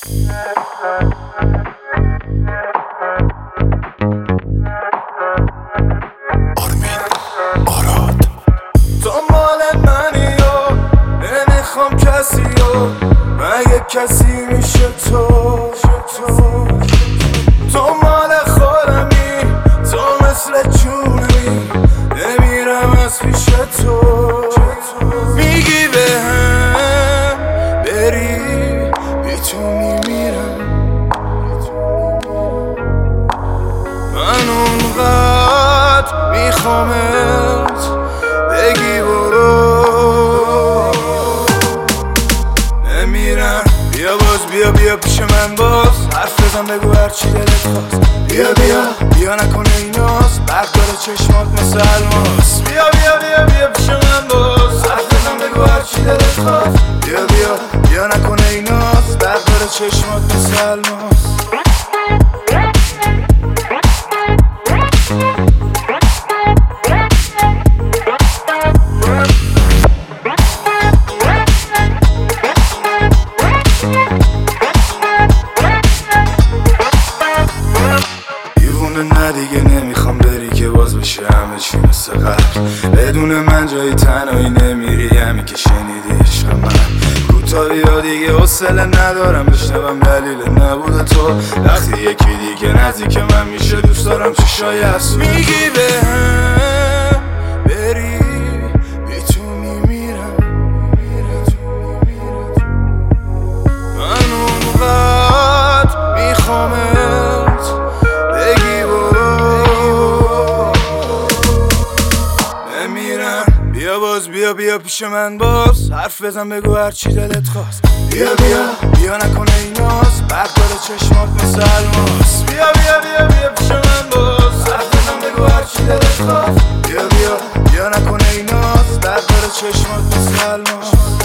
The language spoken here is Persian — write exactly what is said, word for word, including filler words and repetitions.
آرمین آراد تو مال منی و نمیخوام کسی و مگه کسی میشه تو تو مال خودمی، تو مثل جونمی، نمیرم از پیش تو. میگی به هم بری بی تو میمیرم، من اونقدر میخوامت بگی برو نمیرم. بیا باز بیا بیا پیش من باز حرف بزن بگو هرچی دلت خواست. بیا بیا بیا نکنه ایناست برق داره چشمات مثل الماس. بیا بیا بیا بیا پیش من باز حرف بزن بگو هرچی دلت خواست. بیا بیا بیا نکنه ایناست برق داره چشمات مثل الماس. نه دیگه نمیخوام بری که باز بشه همه چی مثل قبل. بدون من جایی تنهایی نمیری، همی که شنیدی عشق من. کوتاه بیا دیگه حوصله ندارم بشنوم دلیل نبود تو. وقتی یکی دیگه نزدیک من میشه دوست دارم چشای حسود. میگی به هم بری بی تو میمیرم، من اونقدر میخوامت بگی برو نمیرم. بیا باز بیا بیا پیش من باز حرف بزن بگو هرچی دلت خواست. بیا بیا بیا نکنه ایناست برق داره چشمات مثل الماس. بیا بیا بیا بیا پیش من باز حرف بزن بگو هرچی دلت خواست. بیا بیا بیا نکنه ایناست برق داره چشمات مثل الماس.